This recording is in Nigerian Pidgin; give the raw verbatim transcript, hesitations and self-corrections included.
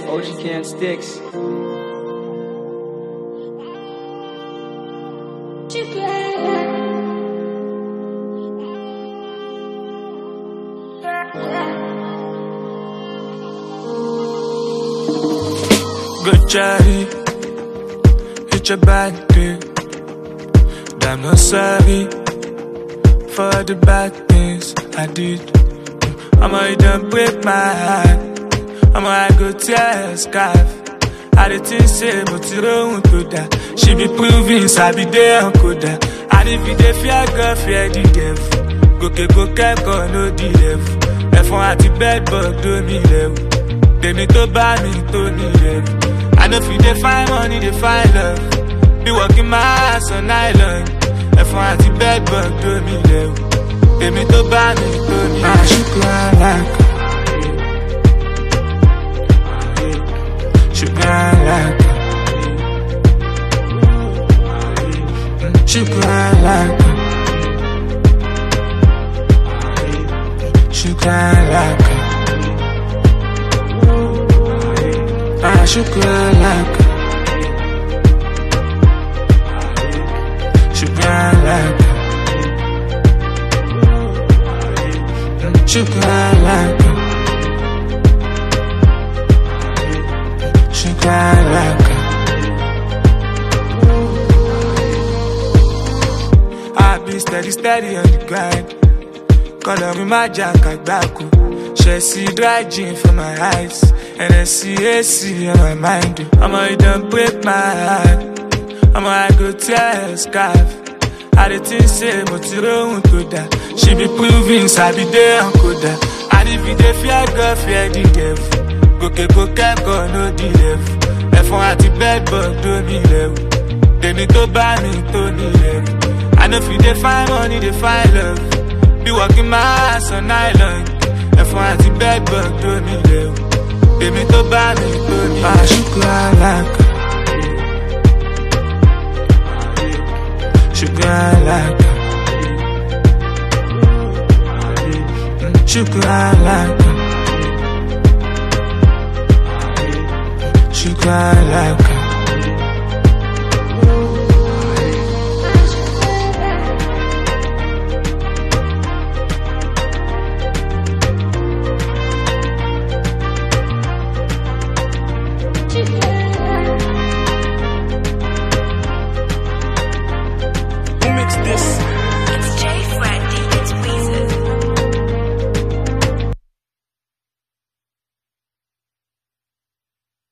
Ocean Can Sticks. Good Charlie, it's your bad day. Damn, no sorry for the bad things I did. I'ma you done break my heart. I'ma I go tear a scarf. I didn't say, but you don't do that. She be proving, I be there and coda. I didn't be the fear, girl, fear the devil. Go, go, go, go, no, the devil. If I at the bed, but do me level. They need to buy me, to need level. I know if they find money, they find love. Be walking my ass on island. If I at the bed, but do me level. They need to buy me, to need level. I should cry like Sugar like Sugar like Sugar like Ah, sugar like Sugar like Sugar like Sugar like I be steady, steady on the grind. Color me my jacket back. She see dry gin for my eyes. And I see A C on my mind. I'ma you done break my heart. I'ma I go tear a scarf. I didn't say, but you don't do that. She be proving, I be there and coda. I didn't be the fear, girl, fear the devil. Go, go, go, go, no, the devil. If I at the bed, but do me level. They need to buy me, to need level. I know if they find money, they find love. Be walking my ass on island. If I at the bed, but do me level. They need to buy me, to need level. I should cry like Sugar like Sugar like Sugar like